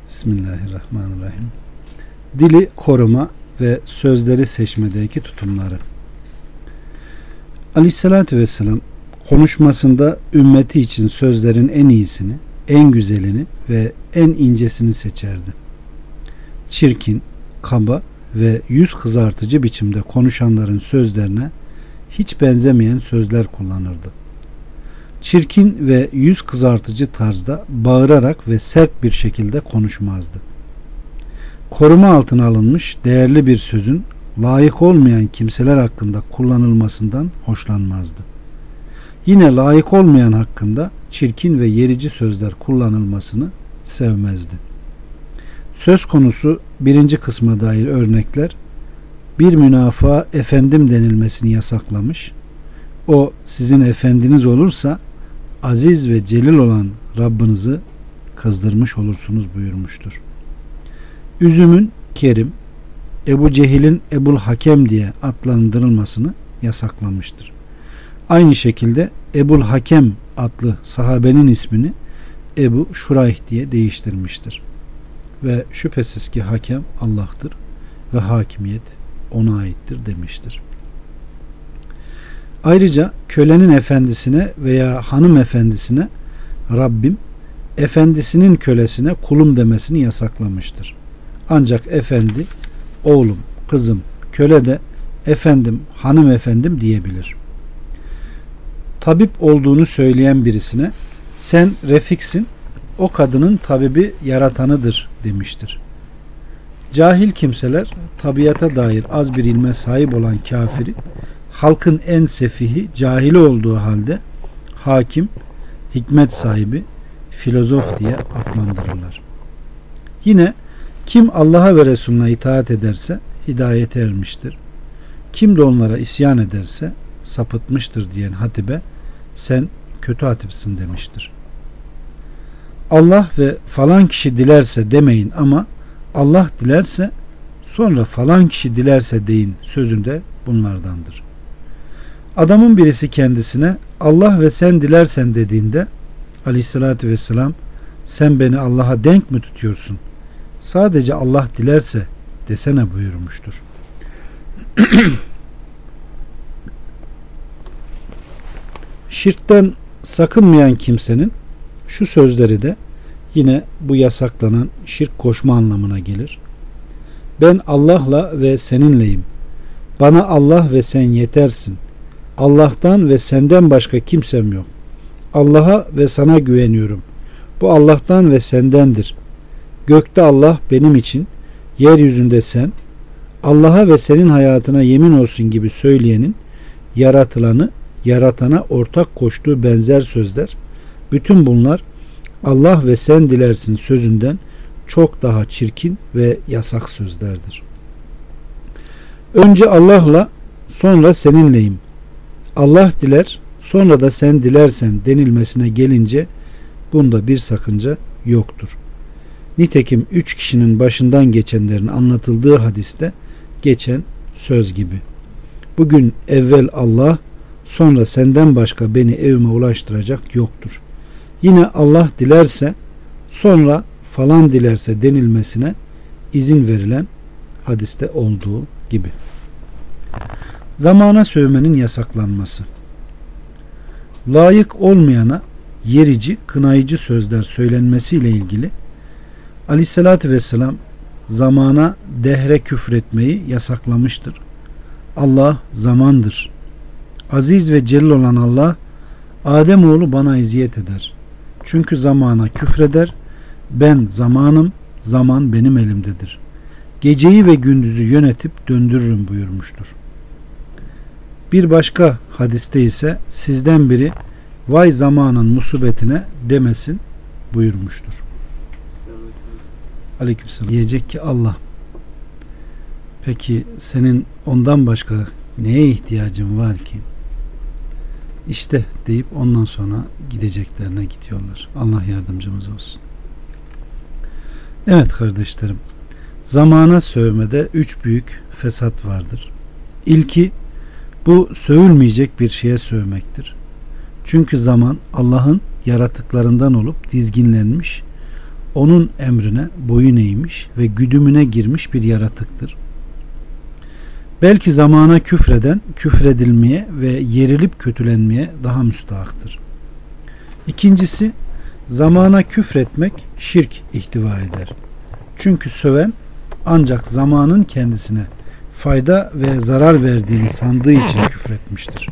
Bismillahirrahmanirrahim. Dili koruma ve sözleri seçmedeki tutumları. Aleyhissalatü vesselam konuşmasında ümmeti için sözlerin en iyisini, en güzelini ve en incesini seçerdi. Çirkin, kaba ve yüz kızartıcı biçimde konuşanların sözlerine hiç benzemeyen sözler kullanırdı. Çirkin ve yüz kızartıcı tarzda bağırarak ve sert bir şekilde konuşmazdı. Koruma altına alınmış değerli bir sözün layık olmayan kimseler hakkında kullanılmasından hoşlanmazdı. Yine layık olmayan hakkında çirkin ve yerici sözler kullanılmasını sevmezdi. Söz konusu birinci kısma dair örnekler, bir münafığa efendim denilmesini yasaklamış, o sizin efendiniz olursa aziz ve celil olan Rabbinizi kızdırmış olursunuz buyurmuştur. Üzümün Kerim, Ebu Cehil'in Ebul Hakem diye adlandırılmasını yasaklamıştır. Aynı şekilde Ebul Hakem adlı sahabenin ismini Ebu Şurayh diye değiştirmiştir. Ve şüphesiz ki hakem Allah'tır ve hakimiyet ona aittir demiştir. Ayrıca kölenin efendisine veya hanımefendisine Rabbim, efendisinin kölesine kulum demesini yasaklamıştır. Ancak efendi, oğlum, kızım, köle de efendim, hanımefendim diyebilir. Tabip olduğunu söyleyen birisine sen refiksin, o kadının tabibi yaratanıdır demiştir. Cahil kimseler tabiata dair az bir ilme sahip olan kafiri halkın en sefihi, cahili olduğu halde hakim, hikmet sahibi, filozof diye adlandırırlar. Yine kim Allah'a ve Resulüne itaat ederse hidayete ermiştir. Kim de onlara isyan ederse sapıtmıştır diyen hatibe sen kötü hatipsin demiştir. Allah ve falan kişi dilerse demeyin ama Allah dilerse sonra falan kişi dilerse deyin sözünde bunlardandır. Adamın birisi kendisine Allah ve sen dilersen dediğinde Aleyhisselatü Vesselam sen beni Allah'a denk mi tutuyorsun? Sadece Allah dilerse desene buyurmuştur. Şirkten sakınmayan kimsenin şu sözleri de yine bu yasaklanan şirk koşma anlamına gelir. Ben Allah'la ve seninleyim. Bana Allah ve sen yetersin. Allah'tan ve senden başka kimsem yok. Allah'a ve sana güveniyorum. Bu Allah'tan ve sendendir. Gökte Allah benim için, yeryüzünde sen, Allah'a ve senin hayatına yemin olsun gibi söyleyenin yaratılanı, yaratana ortak koştuğu benzer sözler, bütün bunlar Allah ve sen dilersin sözünden çok daha çirkin ve yasak sözlerdir. Önce Allah'la sonra seninleyim. Allah diler sonra da sen dilersen denilmesine gelince bunda bir sakınca yoktur. Nitekim 3 kişinin başından geçenlerin anlatıldığı hadiste geçen söz gibi. Bugün evvel Allah sonra senden başka beni evime ulaştıracak yoktur. Yine Allah dilerse sonra falan dilerse denilmesine izin verilen hadiste olduğu gibi. Zamana sövmenin yasaklanması. Layık olmayana yerici, kınayıcı sözler söylenmesiyle ilgili Aleyhisselatü Vesselam zamana, dehre küfretmeyi yasaklamıştır. Allah zamandır. Aziz ve celil olan Allah, Ademoğlu bana eziyet eder. Çünkü zamana küfreder. Ben zamanım, zaman benim elimdedir. Geceyi ve gündüzü yönetip döndürürüm buyurmuştur. Bir başka hadiste ise sizden biri vay zamanın musibetine demesin buyurmuştur. Aleykümselam. Diyecek ki Allah, peki senin ondan başka neye ihtiyacın var ki? İşte deyip ondan sonra gideceklerine gidiyorlar. Allah yardımcımız olsun. Evet kardeşlerim, zamana sövmede 3 büyük fesat vardır. İlki bu sövülmeyecek bir şeye sövmektir. Çünkü zaman Allah'ın yaratıklarından olup dizginlenmiş, onun emrine boyun eğmiş ve güdümüne girmiş bir yaratıktır. Belki zamana küfreden küfredilmeye ve yerilip kötülenmeye daha müstahaktır. İkincisi, zamana küfretmek şirk ihtiva eder. Çünkü söven ancak zamanın kendisine fayda ve zarar verdiğini sandığı için küfretmiştir.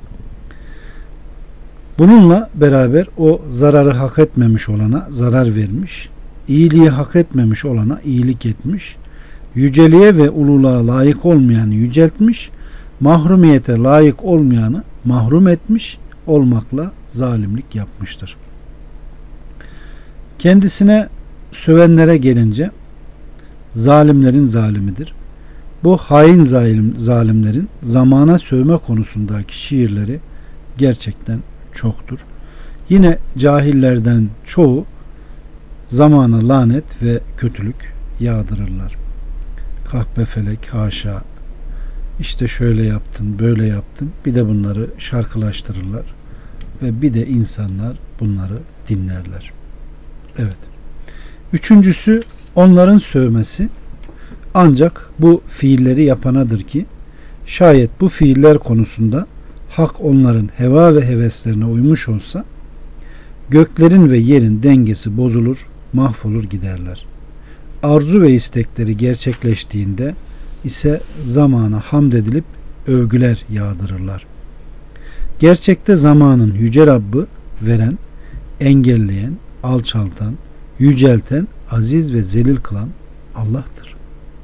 Bununla beraber o zararı hak etmemiş olana zarar vermiş, iyiliği hak etmemiş olana iyilik etmiş, yüceliğe ve ululuğa layık olmayanı yüceltmiş, mahrumiyete layık olmayanı mahrum etmiş olmakla zalimlik yapmıştır. Kendisine sövenlere gelince zalimlerin zalimidir. Bu hain zalimlerin zamana sövme konusundaki şiirleri gerçekten çoktur. Yine cahillerden çoğu zamana lanet ve kötülük yağdırırlar. Kahpefelek, haşa, işte şöyle yaptın, böyle yaptın. Bir de bunları şarkılaştırırlar ve bir de insanlar bunları dinlerler. Evet. Üçüncüsü, onların sövmesi ancak bu fiilleri yapanadır ki şayet bu fiiller konusunda hak onların heva ve heveslerine uymuş olsa göklerin ve yerin dengesi bozulur, mahvolur giderler. Arzu ve istekleri gerçekleştiğinde ise zamana hamd edilip övgüler yağdırırlar. Gerçekte zamanın yüce Rabbı veren, engelleyen, alçaltan, yücelten, aziz ve zelil kılan Allah'tır.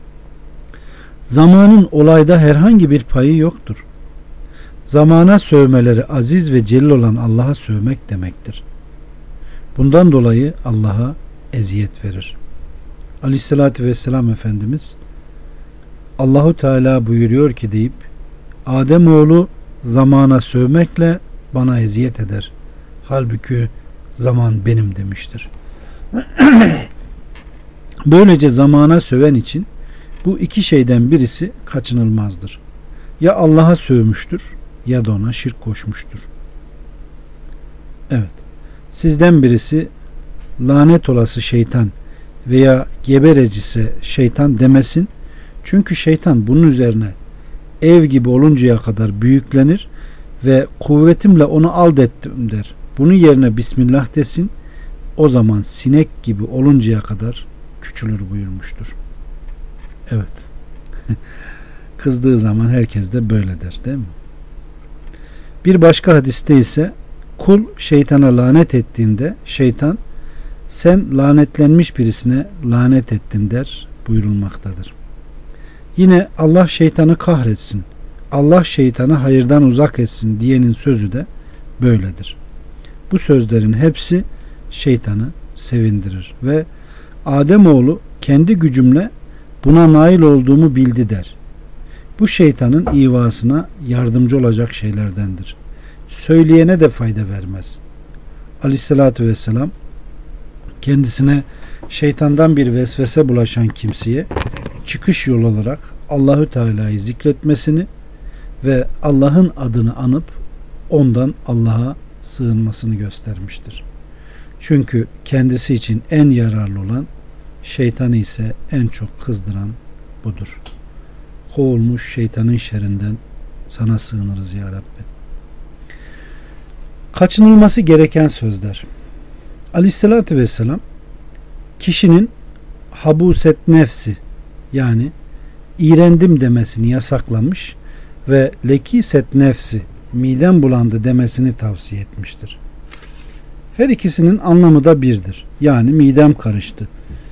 Zamanın olayda herhangi bir payı yoktur. Zamana sövmeleri aziz ve celil olan Allah'a sövmek demektir. Bundan dolayı Allah'a eziyet verir. Aleyhissalatü vesselam Efendimiz Allahu Teala buyuruyor ki deyip Ademoğlu zamana sövmekle bana eziyet eder. Halbuki zaman benim demiştir. Böylece zamana söven için bu iki şeyden birisi kaçınılmazdır. Ya Allah'a sövmüştür ya da ona şirk koşmuştur. Evet. Sizden birisi lanet olası şeytan veya geberecise şeytan demesin. Çünkü şeytan bunun üzerine ev gibi oluncaya kadar büyüklenir ve kuvvetimle onu ald ettim der. Bunun yerine Bismillah desin. O zaman sinek gibi oluncaya kadar küçülür buyurmuştur. Evet. Kızdığı zaman herkes de böyle der, değil mi? Bir başka hadiste ise kul şeytana lanet ettiğinde şeytan sen lanetlenmiş birisine lanet ettin der buyurulmaktadır. Yine Allah şeytanı kahretsin, Allah şeytanı hayırdan uzak etsin diyenin sözü de böyledir. Bu sözlerin hepsi şeytanı sevindirir ve Ademoğlu kendi gücümle buna nail olduğumu bildi der. Bu şeytanın ivasına yardımcı olacak şeylerdendir. Söyleyene de fayda vermez. Aleyhissalatü vesselam kendisine şeytandan bir vesvese bulaşan kimseye çıkış yol olarak Allahü Teala'yı zikretmesini ve Allah'ın adını anıp ondan Allah'a sığınmasını göstermiştir. Çünkü kendisi için en yararlı olan, şeytanı ise en çok kızdıran budur. Kovulmuş şeytanın şerrinden sana sığınırız ya Rabbi. Kaçınılması gereken sözler. Aleyhissalatü vesselam kişinin habuset nefsi yani iğrendim demesini yasaklamış ve lekiset nefsi midem bulandı demesini tavsiye etmiştir. Her ikisinin anlamı da birdir. Yani midem karıştı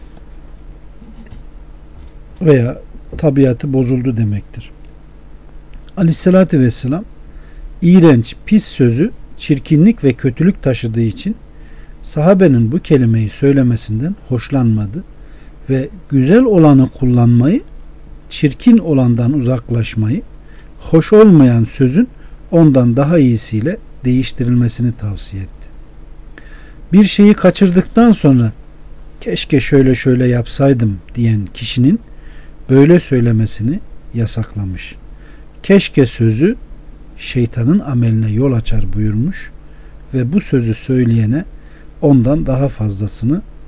veya tabiatı bozuldu demektir. Aleyhissalatü vesselam iğrenç, pis sözü çirkinlik ve kötülük taşıdığı için sahabenin bu kelimeyi söylemesinden hoşlanmadı ve güzel olanı kullanmayı, çirkin olandan uzaklaşmayı, hoş olmayan sözün ondan daha iyisiyle değiştirilmesini tavsiye etti. Bir şeyi kaçırdıktan sonra keşke şöyle şöyle yapsaydım diyen kişinin böyle söylemesini yasaklamış. Keşke sözü şeytanın ameline yol açar buyurmuş ve bu sözü söyleyene ondan daha fazlasını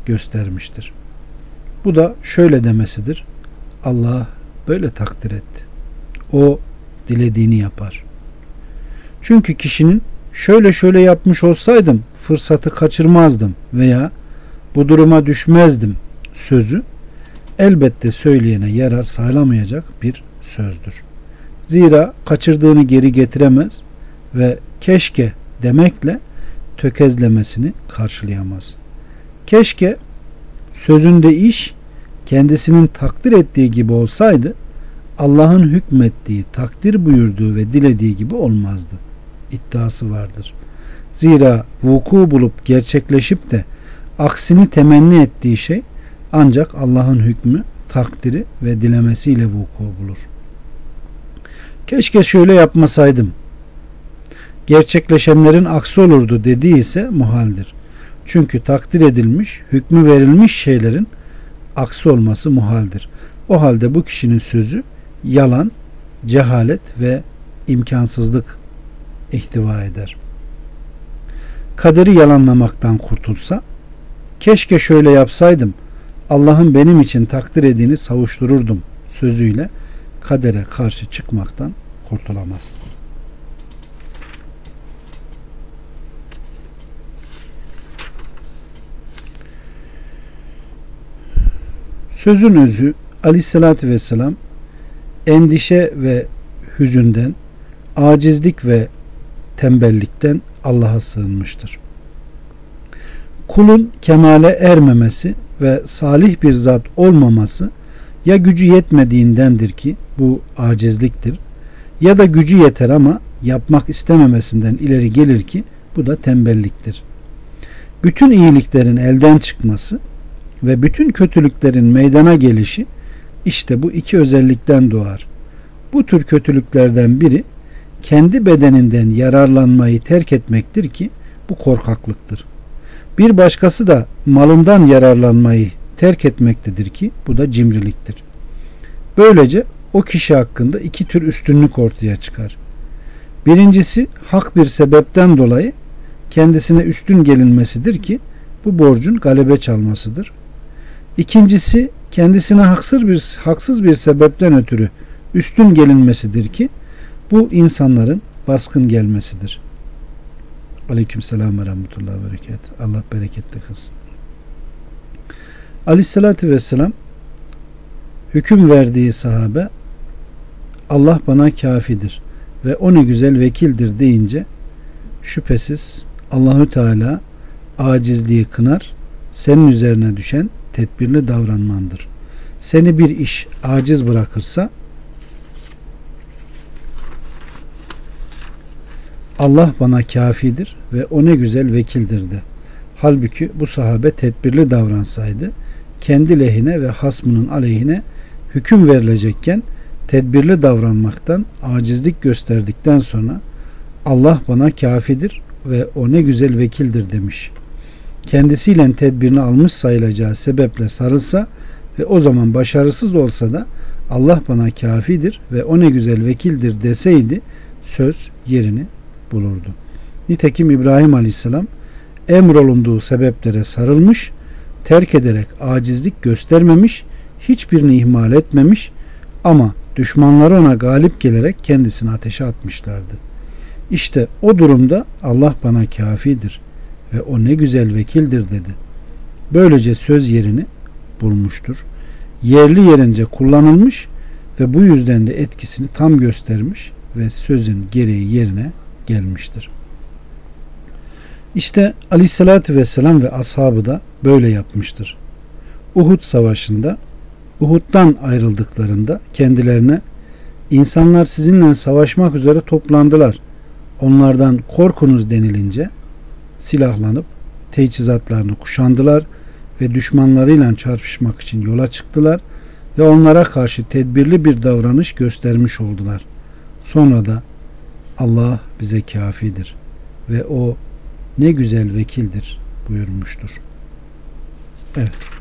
göstermiştir. Bu da şöyle demesidir: Allah böyle takdir etti. O dilediğini yapar. Çünkü kişinin şöyle şöyle yapmış olsaydım fırsatı kaçırmazdım veya bu duruma düşmezdim sözü elbette söyleyene yarar sağlamayacak bir sözdür. Zira kaçırdığını geri getiremez ve keşke demekle tökezlemesini karşılayamaz. Keşke sözünde iş kendisinin takdir ettiği gibi olsaydı Allah'ın hükmettiği, takdir buyurduğu ve dilediği gibi olmazdı iddiası vardır. Zira vuku bulup gerçekleşip de aksini temenni ettiği şey ancak Allah'ın hükmü, takdiri ve dilemesiyle vuku bulur. Keşke şöyle yapmasaydım, gerçekleşenlerin aksi olurdu dediği ise muhaldir. Çünkü takdir edilmiş, hükmü verilmiş şeylerin aksi olması muhaldir. O halde bu kişinin sözü yalan, cehalet ve imkansızlık ihtiva eder. Kaderi yalanlamaktan kurtulsa, keşke şöyle yapsaydım, Allah'ın benim için takdir edini savuştururdum sözüyle kadere karşı çıkmaktan kurtulamaz. Sözün özü Aleyhisselatü Vesselam endişe ve hüzünden, acizlik ve tembellikten Allah'a sığınmıştır. Kulun kemale ermemesi ve salih bir zat olmaması ya gücü yetmediğindendir ki bu acizliktir, ya da gücü yeter ama yapmak istememesinden ileri gelir ki bu da tembelliktir. Bütün iyiliklerin elden çıkması ve bütün kötülüklerin meydana gelişi işte bu iki özellikten doğar. Bu tür kötülüklerden biri kendi bedeninden yararlanmayı terk etmektir ki bu korkaklıktır. Bir başkası da malından yararlanmayı terk etmektedir ki bu da cimriliktir. Böylece o kişi hakkında iki tür üstünlük ortaya çıkar. Birincisi hak bir sebepten dolayı kendisine üstün gelinmesidir ki bu borcun galebe çalmasıdır. İkincisi kendisine haksız bir sebepten ötürü üstün gelinmesidir ki bu insanların baskın gelmesidir. Aleykümselam ve rahmetullahi ve berekatuhu. Allah bereketli kılsın. Aleyhissalatü vesselam hüküm verdiği sahabe Allah bana kafidir ve o ne güzel vekildir deyince şüphesiz Allahü Teala acizliği kınar, senin üzerine düşen tedbirli davranmandır. Seni bir iş aciz bırakırsa Allah bana kafidir ve o ne güzel vekildir de. Halbuki bu sahabe tedbirli davransaydı kendi lehine ve hasmının aleyhine hüküm verilecekken tedbirli davranmaktan acizlik gösterdikten sonra Allah bana kafidir ve o ne güzel vekildir demiş. Kendisiyle tedbirini almış sayılacağı sebeple sarılsa ve o zaman başarısız olsa da Allah bana kafidir ve o ne güzel vekildir deseydi söz yerini bulurdu. Nitekim İbrahim Aleyhisselam emrolunduğu sebeplere sarılmış, terk ederek acizlik göstermemiş, hiçbirini ihmal etmemiş ama düşmanları ona galip gelerek kendisini ateşe atmışlardı. İşte o durumda Allah bana kafidir ve o ne güzel vekildir dedi. Böylece söz yerini bulmuştur. Yerli yerince kullanılmış ve bu yüzden de etkisini tam göstermiş ve sözün gereği yerine gelmiştir. İşte Aleyhisselatü Vesselam ve ashabı da böyle yapmıştır. Uhud Savaşı'nda Uhud'dan ayrıldıklarında kendilerine insanlar sizinle savaşmak üzere toplandılar. Onlardan korkunuz denilince silahlanıp teçhizatlarını kuşandılar ve düşmanlarıyla çarpışmak için yola çıktılar ve onlara karşı tedbirli bir davranış göstermiş oldular. Sonra da Allah bize kafidir ve o ne güzel vekildir buyurmuştur. Evet.